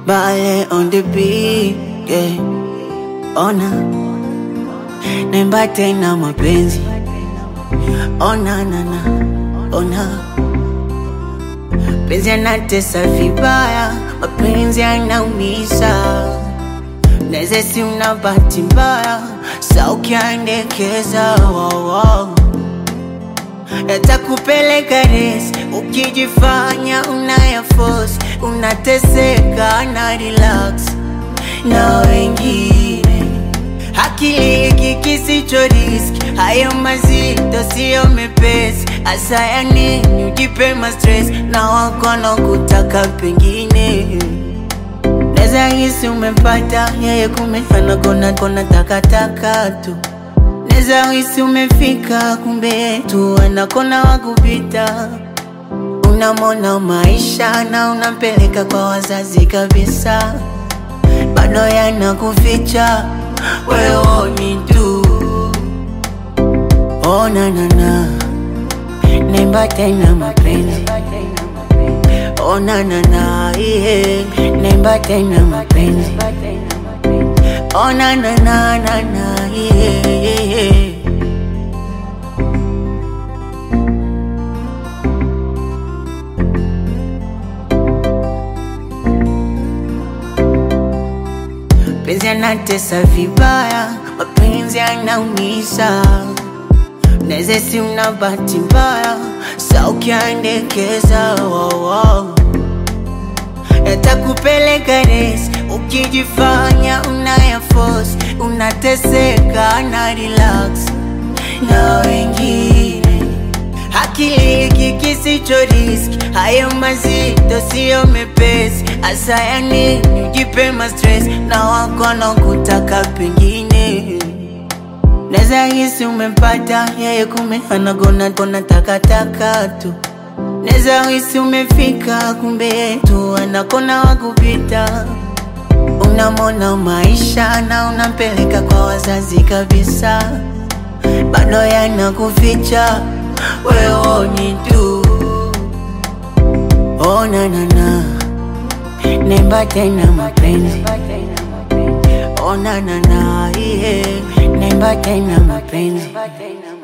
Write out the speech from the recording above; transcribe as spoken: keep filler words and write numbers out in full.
Ballet on the beat, yeah. Ona naimba tena mapenzi. Ona na na, ona penzi yanatesa vibaya, mapenzi yanaumiza. Neze si una bahati mbaya, sa ukiandekeza wow, wow. Yatakupeleka resi, ukijifanya unaya force, unateseka na relax na wengine. Akili kikisicho risk, hayo mazito siyo mepesi. Asa ya nini ujipe ma stress, na wakono kutaka pengine. Neza hisi umepata, yeye kumefana kona kona takataka tu. Neza hisi umefika, kumbe tu anakona wakupita. Unamona maisha na unampeleka kwa wazazi kabisa, bado yanakuficha wewe ni tu. Oh na na na, naimba tena mapenzi. Oh na na na, yeah, naimba tena mapenzi. Oh na na na na na, yeah, yeah, yeah. Penzi yanatesa vibaya, mapenzi yanaumiza. Neze si una bahati mbaya, sa ukiandekeza wow, wow. Yatakupeleka resi, ukijifanya unaya force, unateseka na relax na wengine. Akili kikisicho risk, hayo mazito siyo mepesi. Asa ya nini ujipe ma stress, na wakono kutaka pengine. Neza hisi umepata, yeye kumefana gona gona takataka tu. Neza hisi umefika, kumbe tu anakona wakupita. Unamona maisha na unampeleka kwa wazazi kabisa, bado yanakuficha wewe ni tu. Oh na na na, naimba tena mapenzi. Oh na na na, yeah, naimba tena mapenzi.